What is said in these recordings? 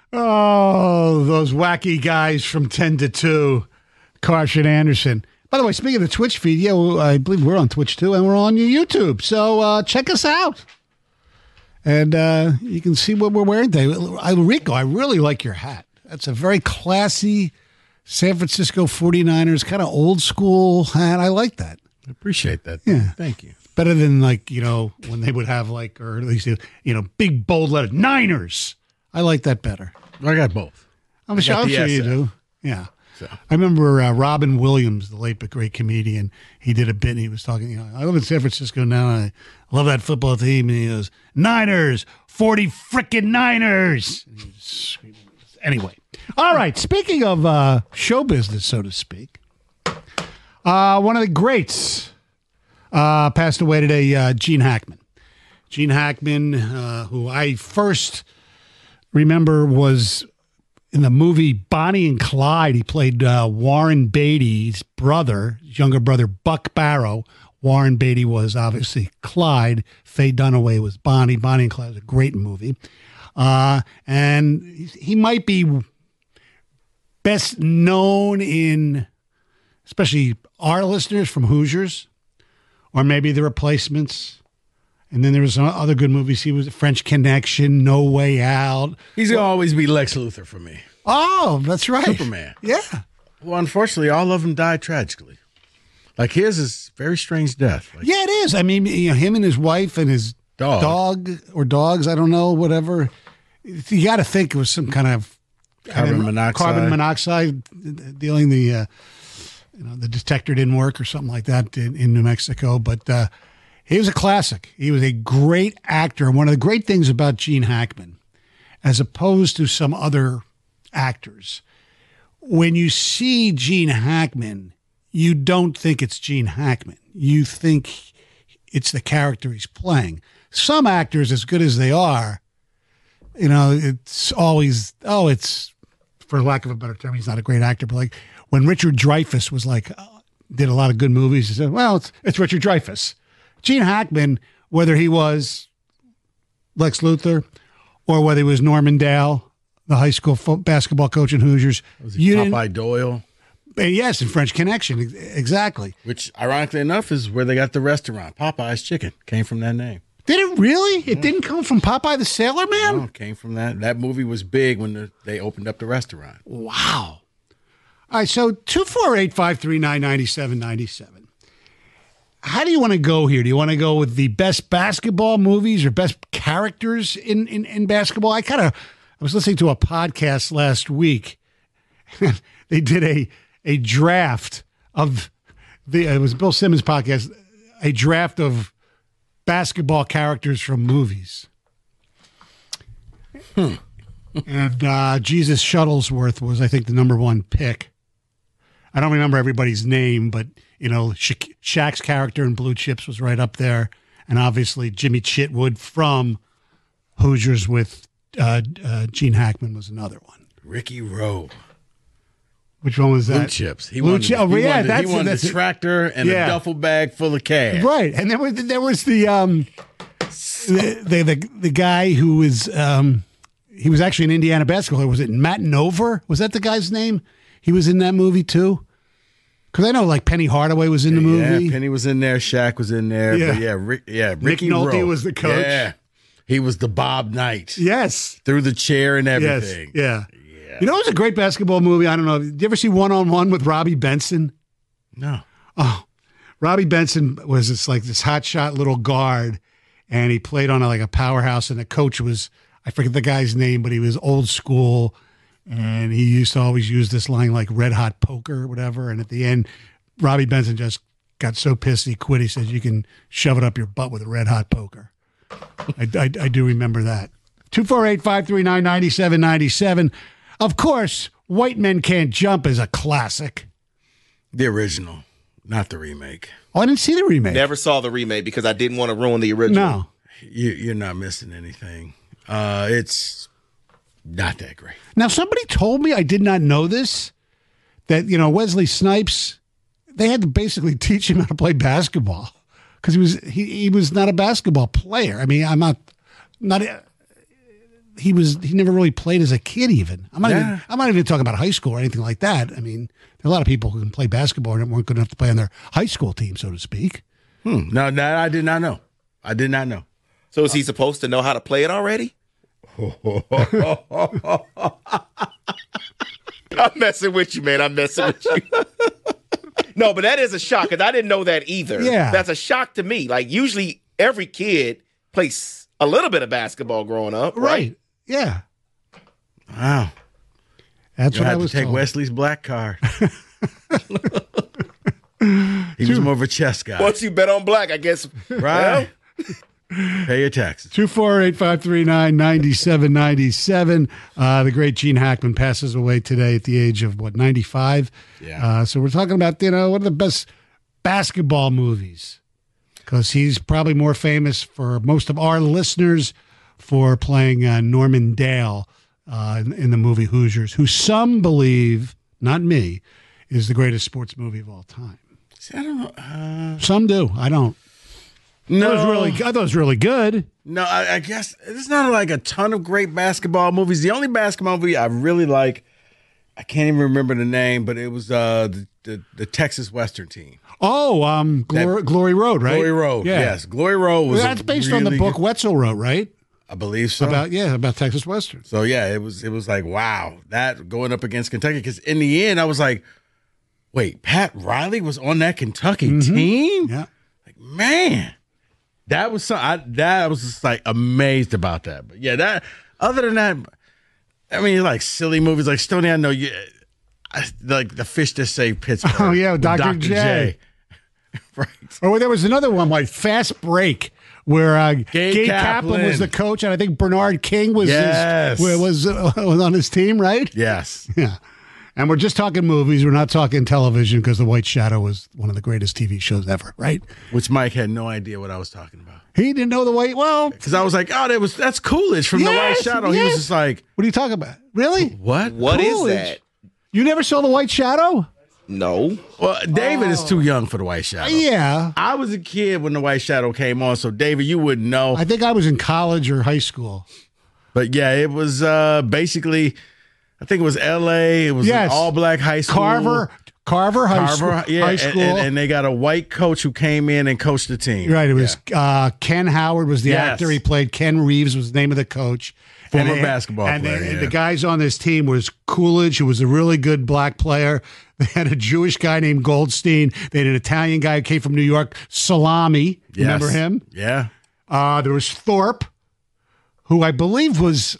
Oh, those wacky guys from 10 to 2, Karsh and Anderson. By the way, speaking of the Twitch feed, I believe we're on Twitch too, and we're on your YouTube. So check us out. And you can see what we're wearing today. Rico, I really like your hat. That's a very classy San Francisco 49ers, kind of old school hat. I like that. I appreciate that. Yeah. Thank you. Better than when they would have or at least, big bold letters, Niners. I like that better. I got both. I'm sure you do. Yeah. So. I remember Robin Williams, the late but great comedian. He did a bit. And he was talking. I live in San Francisco now. And I love that football team. And he goes, Niners, 40 frickin' Niners. Anyway, all right. Speaking of show business, so to speak, one of the greats passed away today. Gene Hackman. Gene Hackman, who I first remember was in the movie Bonnie and Clyde. He played Warren Beatty's brother, his younger brother, Buck Barrow. Warren Beatty was obviously Clyde. Faye Dunaway was Bonnie. Bonnie and Clyde was a great movie. And he might be best known in, especially our listeners, from Hoosiers, or maybe The Replacements. And then there was some other good movies. He was French Connection, No Way Out. He's going to always be Lex Luthor for me. Oh, that's right. Superman. Yeah. Well, unfortunately, all of them died tragically. Like his is very strange death. Yeah, it is. I mean, him and his wife and his dog or dogs, I don't know, whatever. You got to think it was some kind of carbon monoxide dealing. The detector didn't work or something like that in New Mexico. But he was a classic. He was a great actor. And one of the great things about Gene Hackman, as opposed to some other actors, when you see Gene Hackman, you don't think it's Gene Hackman. You think it's the character he's playing. Some actors, as good as they are, it's always, it's, for lack of a better term, he's not a great actor, but like when Richard Dreyfuss was did a lot of good movies, he said, well, it's Richard Dreyfuss. Gene Hackman, whether he was Lex Luthor or whether he was Norman Dale, the high school basketball coach in Hoosiers. Was he Popeye Doyle? Yes, in French Connection, exactly. Which, ironically enough, is where they got the restaurant. Popeye's Chicken came from that name. Did it really? It didn't come from Popeye the Sailor Man? No, it came from that. That movie was big when they opened up the restaurant. Wow. All right, so 248-539-9797. How do you want to go here? Do you want to go with the best basketball movies or best characters in basketball? I was listening to a podcast last week. They did a draft of it was Bill Simmons' podcast, a draft of basketball characters from movies. And Jesus Shuttlesworth was, I think, the number one pick. I don't remember everybody's name, but Shaq's character in Blue Chips was right up there, and obviously Jimmy Chitwood from Hoosiers with Gene Hackman was another one. Ricky Rowe. Which one was that? Blue Chips. He wanted the tractor and a duffel bag full of cash. Right, and there was the guy who was he was actually an Indiana basketball player. Was it Matt Nover? Was that the guy's name? He was in that movie too. Because I know, Penny Hardaway was in the movie. Yeah, Penny was in there. Shaq was in there. Yeah. But Ricky Nolte was the coach. Yeah, he was the Bob Knight. Yes, through the chair and everything. Yes. Yeah. You know, it was a great basketball movie. I don't know. Did you ever see One on One with Robbie Benson? No. Oh, Robbie Benson was this hotshot little guard, and he played on a powerhouse. And the coach was, I forget the guy's name, but he was old school. And he used to always use this line red hot poker or whatever. And at the end, Robbie Benson just got so pissed he quit. He says, you can shove it up your butt with a red hot poker. I do remember that. 248-539-9797. Of course, White Men Can't Jump is a classic. The original, not the remake. Oh, I didn't see the remake. Never saw the remake because I didn't want to ruin the original. No. You're not missing anything. It's not that great. Now, somebody told me, I did not know this, that, Wesley Snipes, they had to basically teach him how to play basketball because he was not a basketball player. I mean, I'm not he never really played as a kid. Even I'm not even talking about high school or anything like that. I mean, there are a lot of people who can play basketball and weren't good enough to play on their high school team, so to speak. No, that I did not know. I did not know. So is he supposed to know how to play it already? I'm messing with you, man. I'm messing with you. No, but that is a shock because I didn't know that either. Yeah. That's a shock to me. Like, usually every kid plays a little bit of basketball growing up, right? Yeah. Wow. That's You'll what I have was to take told. Wesley's black card. He was more of a chess guy. Once you bet on black, I guess. Right. Pay your taxes. 248-539-9797. The great Gene Hackman passes away today at the age of, 95? Yeah. So we're talking about, one of the best basketball movies. Because he's probably more famous for most of our listeners for playing Norman Dale in the movie Hoosiers, who some believe, not me, is the greatest sports movie of all time. See, I don't know. Some do. I don't. No. I thought it was really good. No, I guess there's not like a ton of great basketball movies. The only basketball movie I really like, I can't even remember the name, but it was the Texas Western team. Oh, Glory Road, right? Glory Road, Yeah. yes. Glory Road was That's based on the book Wetzel wrote, right? I believe so. About Texas Western. So, yeah, it was like, wow, that going up against Kentucky. Because in the end, I was like, wait, Pat Riley was on that Kentucky team? Yeah. Like, man. That was I was just like amazed about that. But yeah, that other than that, I mean, like silly movies like Stoney. I know you like The Fish That Saved Pittsburgh. Oh yeah, Dr. J. Right. Or there was another one like Fast Break, where Gabe Kaplan was the Kaplan. coach, and I think Bernard King was Yes. was on his team, right? Yes. Yeah. And we're just talking movies. We're not talking television because The White Shadow was one of the greatest TV shows ever, right? Which Mike had no idea what I was talking about. He didn't know The White. Well, Because I was like, oh, that's Coolidge from The White Yes, Shadow. He yes. was just like, what are you talking about? Really? what? What is Coolidge. that? You never saw The White Shadow? No. Well, David is too young for The White Shadow. Yeah. I was a kid when The White Shadow came on, so David, you wouldn't know. I think I was in college or high school. But yeah, it was basically, I think it was L.A. It was Yes. an all-black high school. Carver High School. Yeah, High school. And they got a white coach who came in and coached the team. Right. It was Ken Howard was the Yes. actor. He played Ken Reeves was the name of the coach. Former And- basketball and player, they- yeah. the guys on this team was Coolidge, who was a really good black player. They had a Jewish guy named Goldstein. They had an Italian guy who came from New York, Salami. Yes. Remember him? Yeah. There was Thorpe, who I believe was,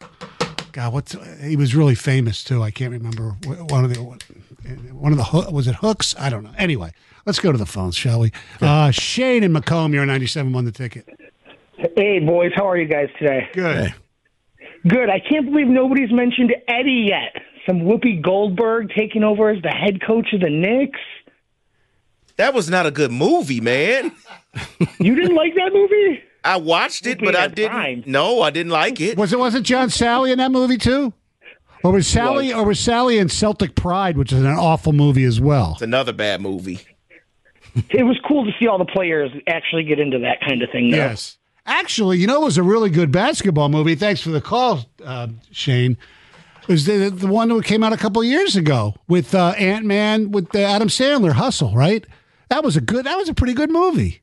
he was really famous too. I can't remember one of the was it Hooks? I don't know. Anyway, let's go to the phones, shall we? Shane in Macomb, you're 97 won the ticket. Hey, boys. How are you guys today? Good. Hey. Good. I can't believe nobody's mentioned Eddie yet. Some Whoopi Goldberg taking over as the head coach of the Knicks. That was not a good movie, man. You didn't like that movie? I watched it, Whoopi but I had didn't. prime. No, I didn't like it. Wasn't John Sally in that movie too? Or was Sally in Celtic Pride, which is an awful movie as well? It's another bad movie. It was cool to see all the players actually get into that kind of thing, though. Yes. Actually, it was a really good basketball movie. Thanks for the call, Shane. It was the one that came out a couple of years ago with Ant-Man with Adam Sandler, Hustle, right? That was a pretty good movie.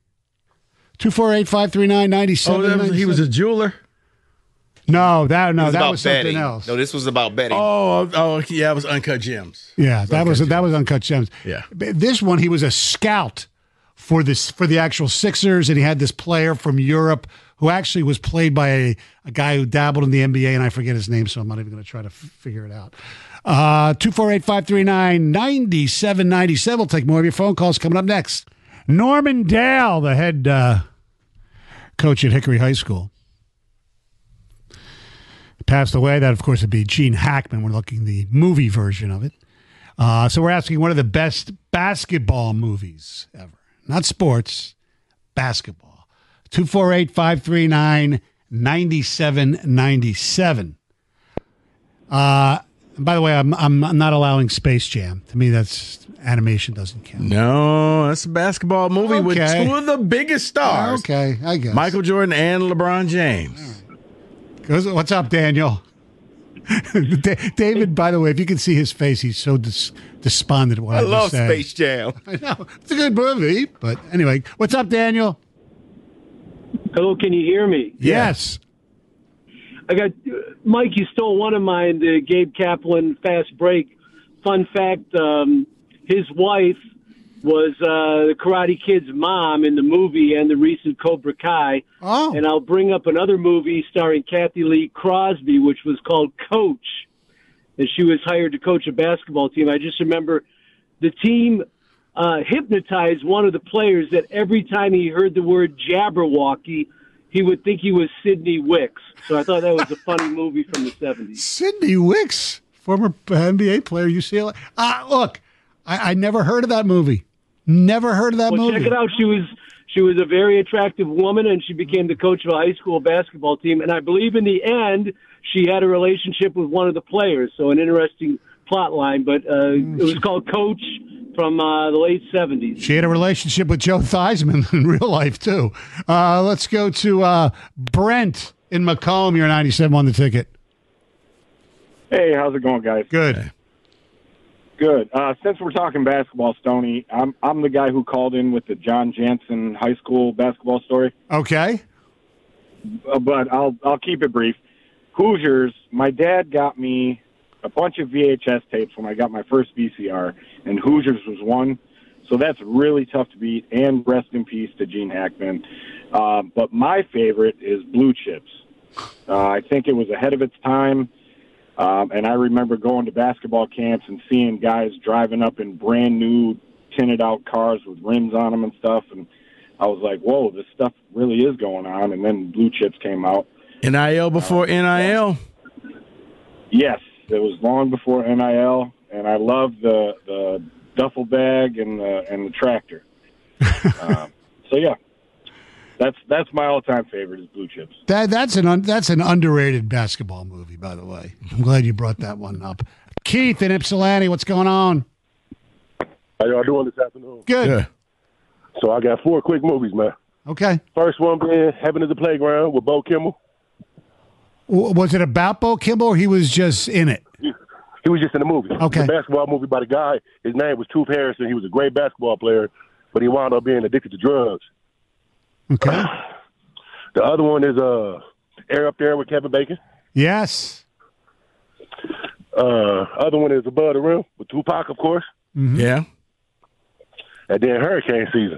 248-539-9797. He was a jeweler. No, that It was about was something betting. else. No, this was about betting. Oh, yeah, it was Uncut Gems. Yeah, that was Uncut Gems. Yeah. This one, he was a scout for the actual Sixers, and he had this player from Europe who actually was played by a guy who dabbled in the NBA, and I forget his name, so I'm not even going to try to figure it out. 248-539-9797. We'll take more of your phone calls coming up next. Norman Dale, the head coach at Hickory High School, passed away. That, of course, would be Gene Hackman. We're looking at the movie version of it. So we're asking what are the best basketball movies ever? Not sports, basketball. 248-539-9797. By the way, I'm not allowing Space Jam. To me, that's animation doesn't count. No, that's a basketball movie with Okay. two of the biggest stars. Okay, I guess. Michael Jordan and LeBron James. What's up, Daniel? David, by the way, if you can see his face, he's so despondent at what I love just said. Space Jam. I know. It's a good movie. But anyway, what's up, Daniel? Hello, can you hear me? Yes. I got Mike. You stole one of mine. The Gabe Kaplan fast break. Fun fact: his wife was the Karate Kid's mom in the movie and the recent Cobra Kai. Oh. And I'll bring up another movie starring Kathy Lee Crosby, which was called Coach, and she was hired to coach a basketball team. I just remember the team hypnotized one of the players that every time he heard the word Jabberwocky, he would think he was Sidney Wicks. So I thought that was a funny movie from the 70s. Sidney Wicks, former NBA player, UCLA. Look, I never heard of that movie. Never heard of that movie. Check it out. She was a very attractive woman, and she became the coach of a high school basketball team. And I believe in the end, she had a relationship with one of the players. So an interesting plot line. But it was called Coach from the late 70s. She had a relationship with Joe Theismann in real life, too. Let's go to Brent in Macomb. You're 97 on the ticket. Hey, how's it going, guys? Good. Good. Since we're talking basketball, Stoney, I'm the guy who called in with the John Jansen high school basketball story. Okay. But I'll keep it brief. Hoosiers, my dad got me a bunch of VHS tapes when I got my first VCR, and Hoosiers was one. So that's really tough to beat, and rest in peace to Gene Hackman. But my favorite is Blue Chips. I think it was ahead of its time. And I remember going to basketball camps and seeing guys driving up in brand new tinted out cars with rims on them and stuff. And I was like, whoa, this stuff really is going on. And then Blue Chips came out. NIL before NIL? Yes, it was long before NIL. And I loved the duffel bag and the tractor. So, yeah. That's my all-time favorite is Blue Chips. That's an underrated basketball movie, by the way. I'm glad you brought that one up. Keith in Ypsilanti, what's going on? How y'all doing this afternoon? Good. Yeah. So I got 4 quick movies, man. Okay. First one being Heaven is the Playground with Bo Kimmel. Was it about Bo Kimmel or he was just in it? He was just in the movie. Okay. It's a basketball movie by the guy. His name was Tooth Harrison. He was a great basketball player, but he wound up being addicted to drugs. Okay. The other one is Air Up There with Kevin Bacon. Yes. Other one is Above the Rim with Tupac, of course. Mm-hmm. Yeah. And then Hurricane Season.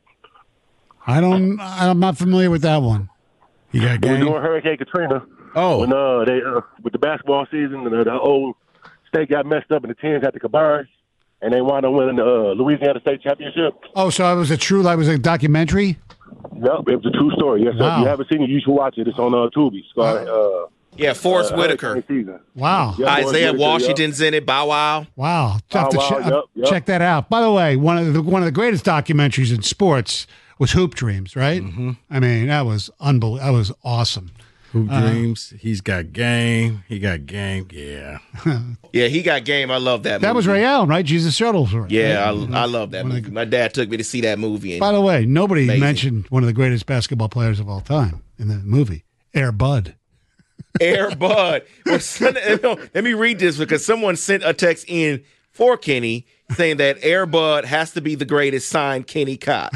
I'm not familiar with that one. You got They were game? doing Hurricane Katrina. Oh. When they with the basketball season, and the whole state got messed up, and the teams had to combine, and they wound up winning the Louisiana State Championship. Oh, so it was a documentary? Yep, it was a true story. Yes, sir. Wow. If you haven't seen it, you should watch it. It's on Tubi. It's Yeah, Forrest Whitaker. Hurricane Season. Wow. Yeah, Forrest Isaiah Whitaker, Washington's in it. Bow Wow. Wow. Have to Wow, yep. check that out. By the way, one of the greatest documentaries in sports was Hoop Dreams, right? Mm-hmm. I mean, that was unbelievable. That was awesome. Hoop Dreams. He's got game. He got game. Yeah. Yeah, he got game. I love that movie. That was Ray Allen, right? Jesus Shuttles. Right? Yeah, I love that movie. My dad took me to see that movie. And By the way, nobody Amazing. mentioned one of the greatest basketball players of all time in the movie, Air Bud. Air Bud. Let me read this because someone sent a text in for Kenny saying that Air Bud has to be the greatest, signed Kenny Cott.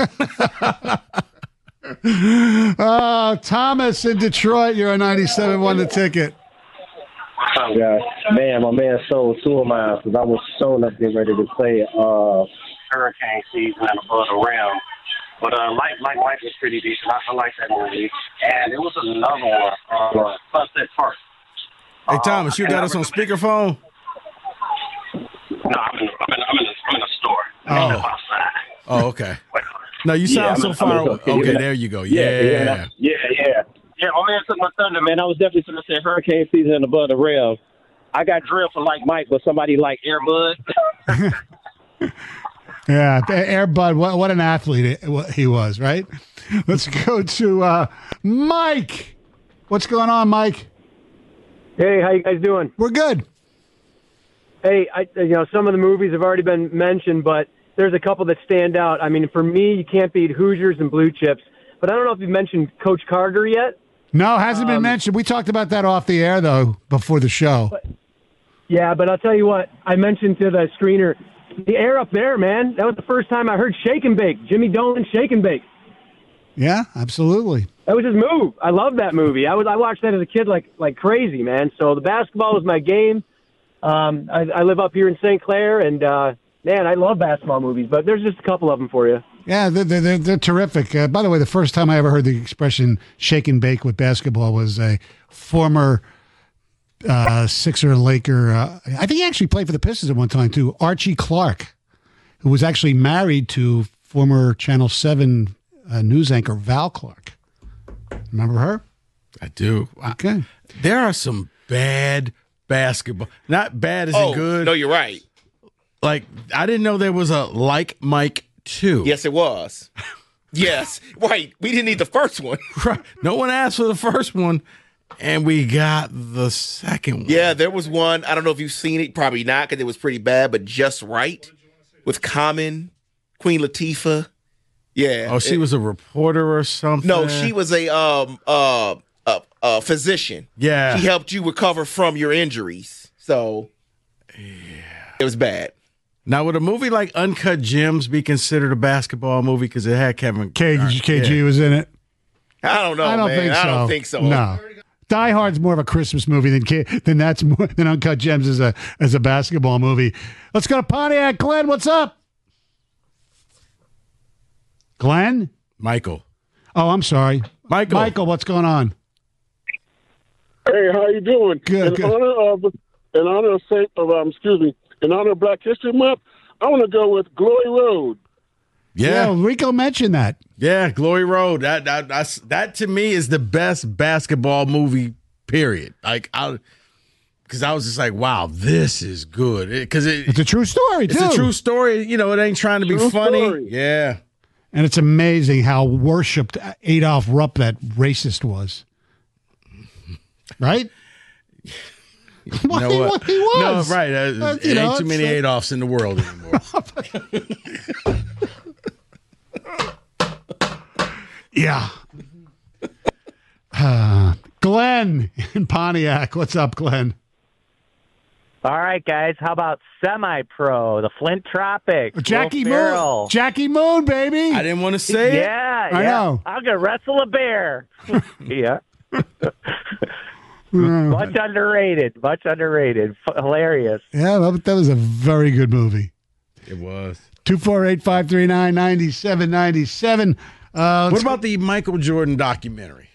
Thomas in Detroit, you're a 97, won the ticket. Yeah, man, my man sold 2 of mine because I was showing up getting ready to play Hurricane Season and Above the Rim. But Like Mike was pretty decent. I like that movie. And it was another one, Sunset Park. Hey, Thomas, you got us on speakerphone? No, I'm in the store. I'm outside. Oh, okay. No, you sound so far away. Okay, there you go. Yeah. Yeah, my man took my thunder, man. I was definitely going to say Hurricane Season and Above the Rim. I got drilled for Like Mike, but somebody like Air Bud. Yeah, Air Bud, what an athlete he was, right? Let's go to Mike. What's going on, Mike? Hey, how you guys doing? We're good. Hey, some of the movies have already been mentioned, but there's a couple that stand out. I mean, for me, you can't beat Hoosiers and Blue Chips. But I don't know if you mentioned Coach Carter yet. No, hasn't been mentioned. We talked about that off the air, though, before the show. Yeah, but I'll tell you what. I mentioned to the screener, the air up there, man. That was the first time I heard Shake and Bake. Jimmy Dolan, Shake and Bake. Yeah, absolutely. That was his move. I love that movie. I watched that as a kid like crazy, man. So the basketball was my game. I live up here in St. Clair, and man, I love basketball movies. But there's just a couple of them for you. Yeah, they're terrific. By the way, the first time I ever heard the expression "shake and bake" with basketball was a former Sixer Laker. I think he actually played for the Pistons at one time too. Archie Clark, who was actually married to former Channel 7 news anchor Val Clark. Remember her? I do. Okay. There are some bad basketball. Not bad as in good. No, you're right. Like, I didn't know there was a Like Mike 2. Yes, it was. Yes. Right. We didn't need the first one. Right. No one asked for the first one, and we got the second one. Yeah, there was one. I don't know if you've seen it. Probably not, because it was pretty bad, but Just Right with Common, Queen Latifah. Yeah. Oh, she was a reporter or something? No, she was a physician. Yeah. She helped you recover from your injuries. So, it was bad. Now, would a movie like Uncut Gems be considered a basketball movie because it had Kevin KG was in it? I don't know, I don't man. think so. I don't think so. No. Die Hard's more of a Christmas movie than Uncut Gems as a basketball movie. Let's go to Pontiac. Glenn, what's up? Glenn? Michael. Oh, I'm sorry. Michael, what's going on? Hey, how you doing? Good. In honor of Black History Month, I want to go with Glory Road. Yeah. Rico mentioned that. Yeah, Glory Road. That to me is the best basketball movie, period. Because I was just like, wow, this is good. It's a true story, too. It's a true story. You know, it ain't trying to be funny. Story. Yeah. And it's amazing how worshipped Adolf Rupp, that racist, was. Right? Well, You know what? he was. No, right. There ain't too many Adolfs in the world anymore. Yeah. Glenn in Pontiac. What's up, Glenn? All right, guys. How about Semi-Pro, the Flint Tropics? Jackie Will Ferrell. Moon. Jackie Moon, baby. I didn't want to say it. Yeah, I know. I'm going to wrestle a bear. Yeah. Much underrated. Hilarious. Yeah, that was a very good movie. It was. 248-539-9797. What about the Michael Jordan documentary?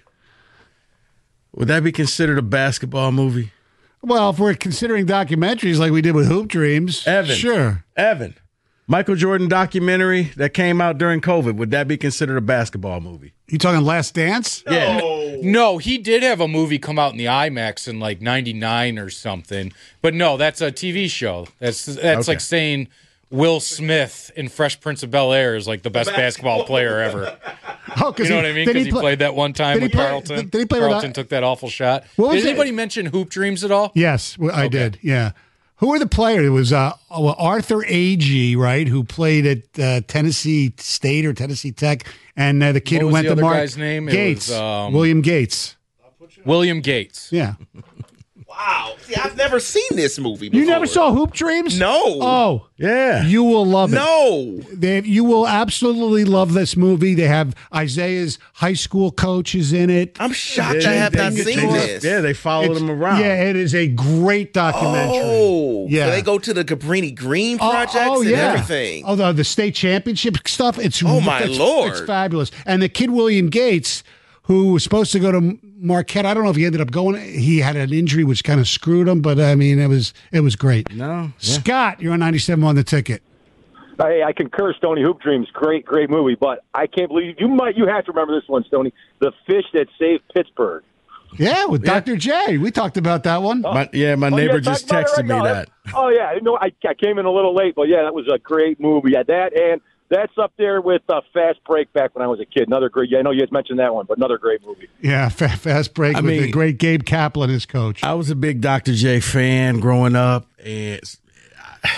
Would that be considered a basketball movie? Well, if we're considering documentaries like we did with Hoop Dreams, Evan. sure. Evan, Michael Jordan documentary that came out during COVID, would that be considered a basketball movie? You talking Last Dance? Yeah. No, he did have a movie come out in the IMAX in like 99 or something. But no, that's a TV show. That's Okay. like saying Will Smith in Fresh Prince of Bel-Air is like the best basketball player ever. Oh, You know what I mean? Because he played that one time with Carlton. Did he play with Carlton took that awful shot. What was Did it? anybody mention Hoop Dreams at all? Yes, I did. Yeah. Who were the players? It was Arthur Agee, right, who played at Tennessee State or Tennessee Tech, and the kid What who was went the to other Mark guy's name? It Gates, was, William Gates. William Gates. Yeah. Wow. See, I've never seen this movie before. You never saw Hoop Dreams? No. Oh, Yeah. you will love it. No. You will absolutely love this movie. They have Isaiah's high school coach is in it. I'm shocked I have not seen this. Yeah, they followed him around. Yeah, it is a great documentary. Oh. Yeah. So they go to the Cabrini Green projects and everything. Oh, the state championship stuff. It's my Lord. It's fabulous. And the kid William Gates, who was supposed to go to Marquette, I don't know if he ended up going. He had an injury which kind of screwed him, but I mean, it was great. No. Yeah. Scott, you're on 97 on the ticket. Hey, I concur, Stoney. Hoop Dreams, great movie, but I can't believe you have to remember this one, Stoney. The Fish That Saved Pittsburgh. Yeah, with Dr. J. We talked about that one. My neighbor just texted me that. Oh yeah, I came in a little late, but yeah, that was a great movie. Yeah, that and that's up there with Fast Break back when I was a kid. Another great. Yeah, I know you guys mentioned that one, but another great movie. Yeah, Fast Break with the great Gabe Kaplan as coach. I was a big Dr. J fan growing up, and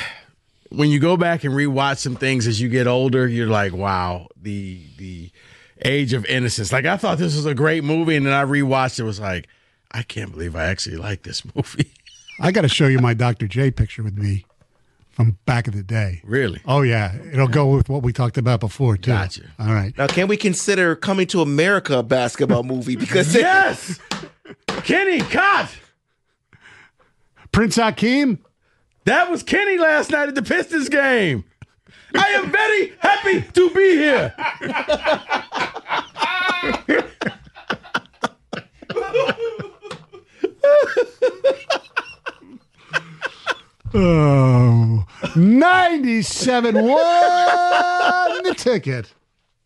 when you go back and rewatch some things as you get older, you're like, wow, the Age of Innocence. Like, I thought this was a great movie, and then I rewatched it. Was like, I can't believe I actually like this movie. I got to show you my Dr. J picture with me from back in the day. Really? Oh, yeah. It'll go with what we talked about before, too. Gotcha. All right. Now, can we consider Coming to America a basketball movie? Because yes! Kenny, cut! Prince Hakeem? That was Kenny last night at the Pistons game. I am very happy to be here. Oh, 97 won the ticket.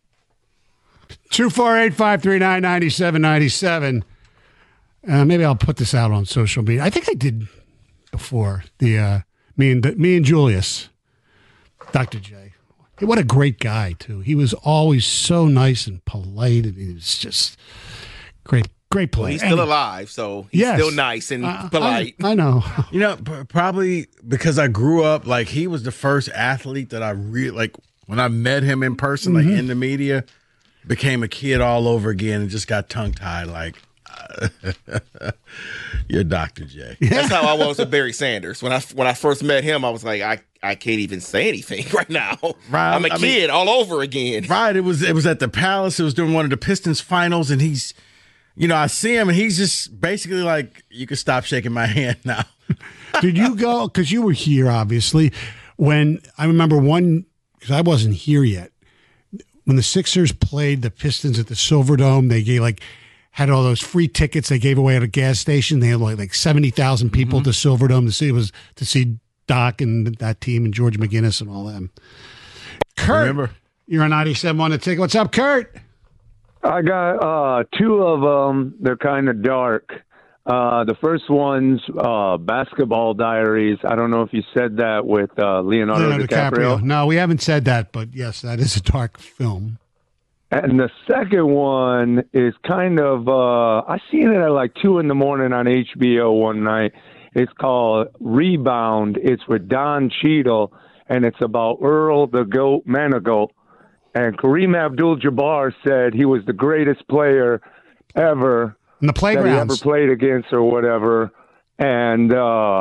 248-539-9797. Maybe I'll put this out on social media. I think I did before. Me and Julius, Dr. J. What a great guy too. He was always so nice and polite, and he was just great player. Well, he's still alive, so he's still nice and polite. I know. You know, probably because I grew up, like, he was the first athlete that I really, like, when I met him in person, like, in the media, became a kid all over again and just got tongue-tied, like, you're Dr. J. That's how I was with Barry Sanders. When I first met him, I was like, I can't even say anything right now. Right. I'm a kid all over again. Right. It was at the Palace. It was during one of the Pistons finals, and he's, you know, I see him, and he's just basically like, you can stop shaking my hand now. Did you go, because you were here, obviously, when I remember because I wasn't here yet, when the Sixers played the Pistons at the Silverdome, they had all those free tickets they gave away at a gas station. They had like 70,000 people to Silverdome to see Doc and that team and George McGinnis and all them. Kurt, remember? You're on 97 on the ticket. What's up, Kurt? I got two of them. They're kind of dark. The first one's Basketball Diaries. I don't know if you said that with Leonardo DiCaprio. No, we haven't said that, but yes, that is a dark film. And the second one is kind of, I seen it at like 2 a.m. on HBO one night. It's called Rebound. It's with Don Cheadle, and it's about Earl the Goat Manigault. And Kareem Abdul-Jabbar said he was the greatest player ever in the playgrounds that he ever played against or whatever. And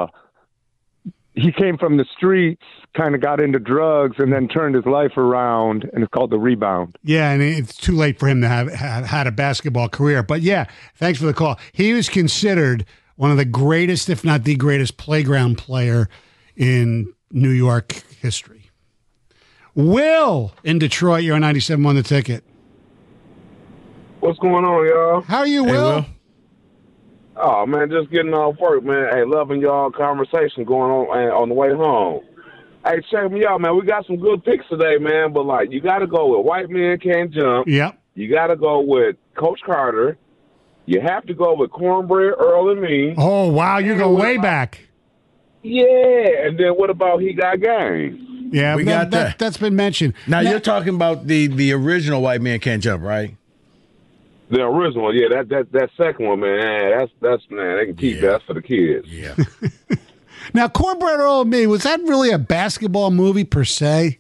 he came from the streets, kind of got into drugs, and then turned his life around, and it's called The Rebound. Yeah, and it's too late for him to have had a basketball career. But yeah, thanks for the call. He was considered one of the greatest, if not the greatest, playground player in New York history. Will in Detroit, you're on 97 on the ticket. What's going on, y'all? How are you, Will? Oh, man, just getting off work, man. Hey, loving y'all conversation going on the way home. Hey, check me out, man. We got some good picks today, man. But, like, you got to go with White Men Can't Jump. Yep. You got to go with Coach Carter. You have to go with Cornbread, Earl, and Me. Oh, wow. You go way back. Yeah. And then what about He Got Game? Yeah, we got that. That's been mentioned. Now, you're talking about the original White Man Can't Jump, right? The original one, yeah. That second one, man. That's man. They can keep that. That's for the kids. Yeah. Now, Cornbread, Earl, and Me, was that really a basketball movie per se?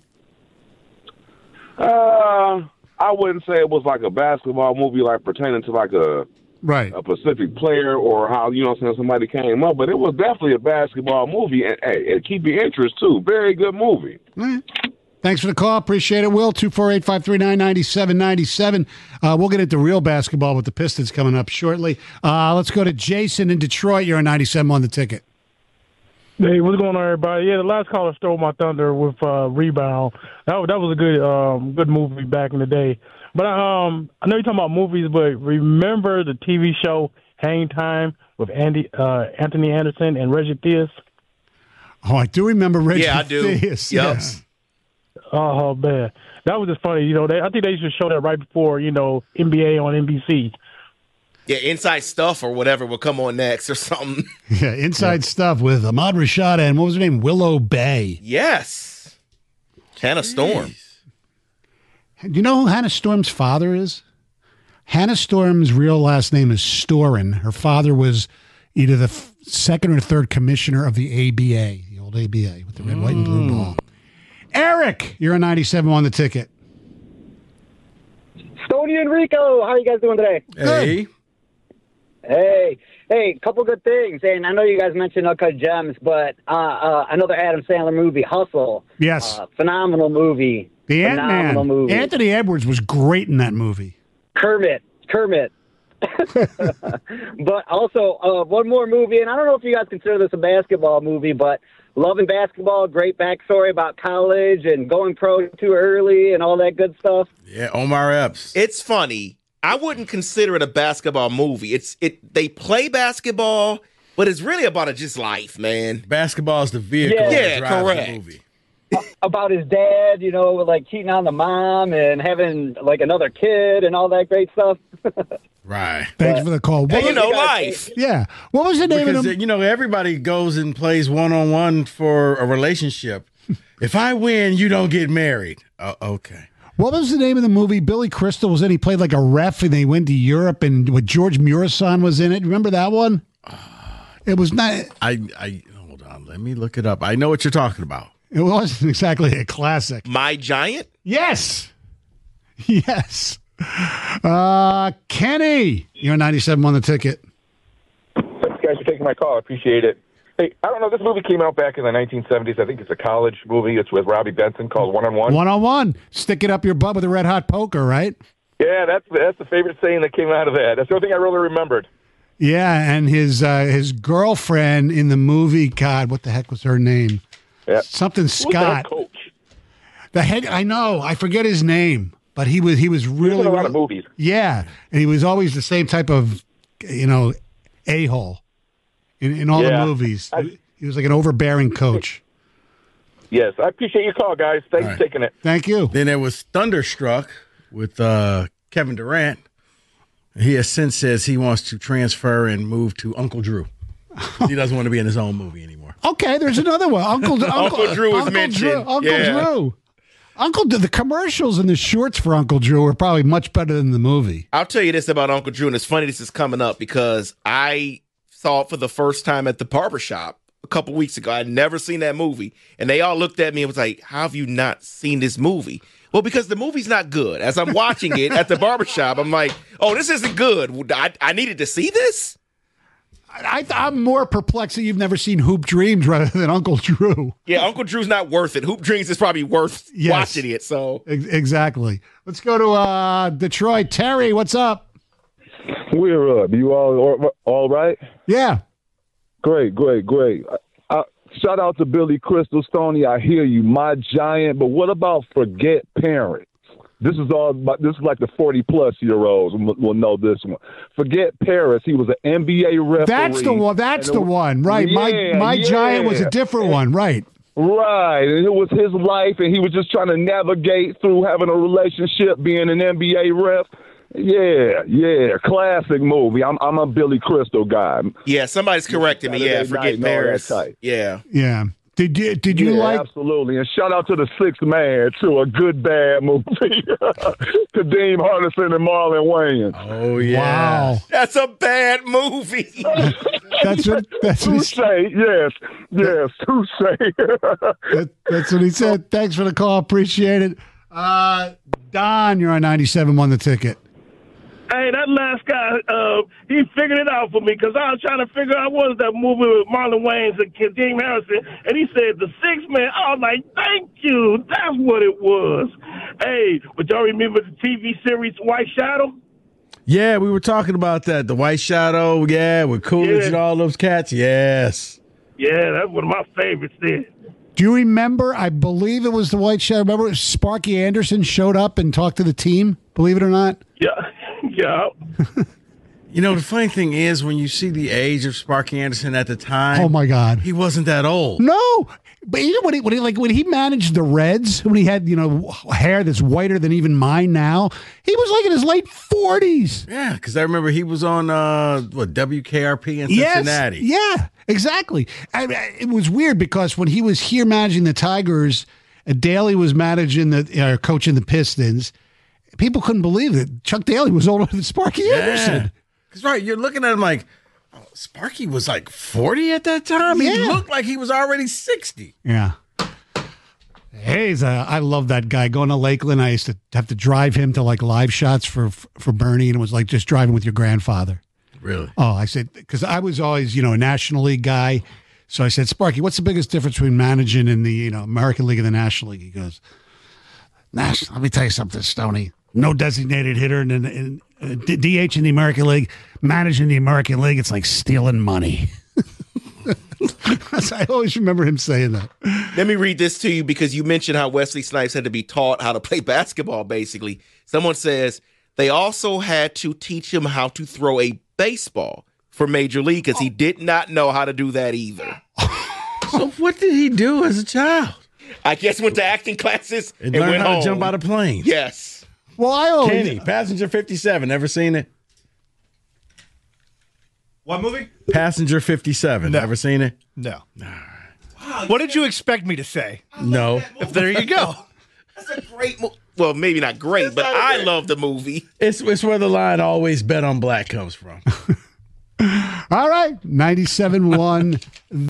I wouldn't say it was like a basketball movie, like pertaining to like a specific player or how, you know what I'm saying, somebody came up, but it was definitely a basketball movie, and hey, it keep your interest too. Very good movie. All right. Thanks for the call. Appreciate it, Will. 248-539-9797. We'll get into real basketball with the Pistons coming up shortly. Let's go to Jason in Detroit. You're on 97 on the ticket. Hey, what's going on, everybody? Yeah, the last caller stole my thunder with Rebound. That was a good movie back in the day. But I know you're talking about movies, but remember the TV show Hang Time with Anthony Anderson and Reggie Theus? Oh, I do remember Reggie Yeah, I do. Theus. Yep. Yes. Oh, man. That was just funny. You know, I think they used to show that right before, you know, NBA on NBC. Yeah, Inside Stuff or whatever will come on next or something. Yeah, Inside Stuff with Ahmad Rashad and what was her name? Willow Bay. Yes. Hannah Storm. Do you know who Hannah Storm's father is? Hannah Storm's real last name is Storin. Her father was either the second or third commissioner of the ABA, the old ABA with the red, white, and blue ball. Eric, you're a 97 on the ticket. Stoney and Rico, how are you guys doing today? Hey. Hey, a couple good things. And I know you guys mentioned Uncut Gems, but another Adam Sandler movie, Hustle. Yes. Phenomenal movie. The Phenomenal Ant-Man. movie. Anthony Edwards was great in that movie. Kermit. But also, one more movie, and I don't know if you guys consider this a basketball movie, but Love and Basketball, great backstory about college and going pro too early and all that good stuff. Yeah, Omar Epps. It's funny. I wouldn't consider it a basketball movie. They play basketball, but it's really about just life, man. Basketball is the vehicle. Yeah, that drives correct. The movie. About his dad, like cheating on the mom and having like another kid and all that great stuff. Right. Thanks for the call. Hey, life. Yeah. What was the name Because, of them? everybody goes and plays one-on-one for a relationship. If I win, you don't get married. Okay. What was the name of the movie Billy Crystal was in? He played like a ref, and they went to Europe, and with George Murison was in it. Remember that one? It was not. I hold on. Let me look it up. I know what you're talking about. It wasn't exactly a classic. My Giant? Yes. Yes. Kenny, you're 97 on the ticket. Thanks, guys, for taking my call. I appreciate it. Hey, I don't know. This movie came out back in the 1970s. I think it's a college movie. It's with Robbie Benson called One-on-One. One-on-one. Stick it up your butt with a red hot poker, right? Yeah, that's the favorite saying that came out of that. That's the only thing I really remembered. Yeah, and his girlfriend in the movie, God, what the heck was her name? Yeah. Something Who's the head Scott. coach? The head, I know, I forget his name, but he was really He's in a lot of movies. Yeah, and he was always the same type of, a-hole in all the movies. He was like an overbearing coach. Yes, I appreciate your call, guys. Thanks for taking it. Thank you. Then there was Thunderstruck with Kevin Durant. He has since says he wants to transfer and move to Uncle Drew. He doesn't want to be in his own movie anymore. Okay, there's another one. Uncle Drew was mentioned. Uncle Drew. The commercials and the shorts for Uncle Drew were probably much better than the movie. I'll tell you this about Uncle Drew, and it's funny this is coming up because I saw it for the first time at the barbershop a couple weeks ago. I'd never seen that movie, and they all looked at me and was like, how have you not seen this movie? Well, because the movie's not good. As I'm watching it at the barbershop, I'm like, oh, this isn't good. I needed to see this? I'm more perplexed that you've never seen Hoop Dreams rather than Uncle Drew. Yeah, Uncle Drew's not worth it. Hoop Dreams is probably worth watching it. So exactly. Let's go to Detroit. Terry, what's up? We're up. You all right? Yeah. Great. Shout out to Billy Crystal, Stoney. I hear you, My Giant. But what about Forget Parents? This is like the 40-plus-year-olds will know this one. Forget Paris. He was an NBA referee. That's the one. Right. Yeah, My Giant was a different one. Right. Right. And it was his life, and he was just trying to navigate through having a relationship, being an NBA ref. Yeah. Classic movie. I'm a Billy Crystal guy. Yeah, somebody's correcting me. Yeah, Forget Paris. Yeah. Yeah. Did you like? Absolutely. And shout out to The Sixth Man, too. A good, bad movie. To Dean Hardison and Marlon Wayans. Oh, yeah. Wow. That's a bad movie. That's what Touche. Yes. Touche. That's what he said. Thanks for the call. Appreciate it. Don, you're on 97, won the ticket. Hey, that last guy, he figured it out for me because I was trying to figure out what was that movie with Marlon Wayans and Dean Harrison, and he said The Sixth Man. I was like, thank you. That's what it was. Hey, but y'all remember the TV series White Shadow? Yeah, we were talking about that. The White Shadow, with Coolidge and all those cats. Yes. Yeah, that's one of my favorites there. Do you remember, I believe it was the White Shadow, remember Sparky Anderson showed up and talked to the team, believe it or not? Yeah. The funny thing is when you see the age of Sparky Anderson at the time. Oh, my God. He wasn't that old. No. But when he managed the Reds, when he had, hair that's whiter than even mine now, he was like in his late 40s. Yeah, because I remember he was on, WKRP in Cincinnati. Yes, yeah, exactly. It was weird because when he was here managing the Tigers, Daly was managing coaching the Pistons. People couldn't believe it. Chuck Daly was older than Sparky Anderson. Because, right, you're looking at him like, Sparky was like 40 at that time? Yeah. He looked like he was already 60. Yeah. I love that guy. Going to Lakeland, I used to have to drive him to like live shots for Bernie, and it was like just driving with your grandfather. Really? Oh, I said, because I was always, a National League guy. So I said, Sparky, what's the biggest difference between managing in the American League and the National League? He goes, let me tell you something, Stoney. No designated hitter and DH in the American League. Managing the American League, it's like stealing money. I always remember him saying that. Let me read this to you because you mentioned how Wesley Snipes had to be taught how to play basketball, basically. Someone says they also had to teach him how to throw a baseball for Major League because he did not know how to do that either. So what did he do as a child? I guess went to acting classes and went learned how home. to jump out of planes. Yes. Well, I always... Kenny, Passenger 57. Ever seen it? What movie? Passenger 57. No. Ever seen it? No. What did you expect me to say? No. There you go. That's a great movie. Well, maybe not great, but I love the movie. It's where the line "always bet on black" comes from. All right, 97.1